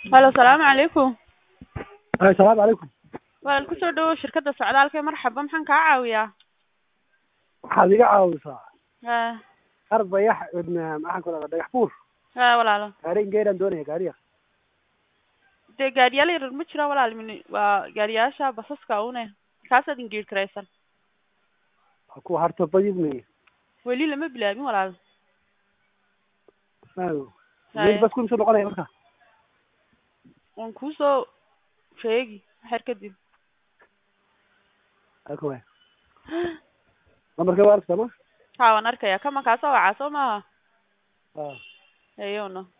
هلا السلام عليكم. السلام عليكم. waan ku soo dhawo shirkadda socdaalka marxaba maxaan kaa caawiyaa? waxaad iga caawisaa ha arbayax maxaan ku dhahaa dhagax buur walaalo gaari geeran doonaya gaariga dee gaariyaal yar ma jira walaal waa gaariyaasha basaska une kaasaad ingeed karaysan ku harto badidmay weli lama bilaabin walaal meel bas ku soo noqonaya marka waan kuu soo sheegi xer kadib akwa numberka waa arka ma ha waan arkayaa kama kaasoo wacaa soo maaha ah ayuuna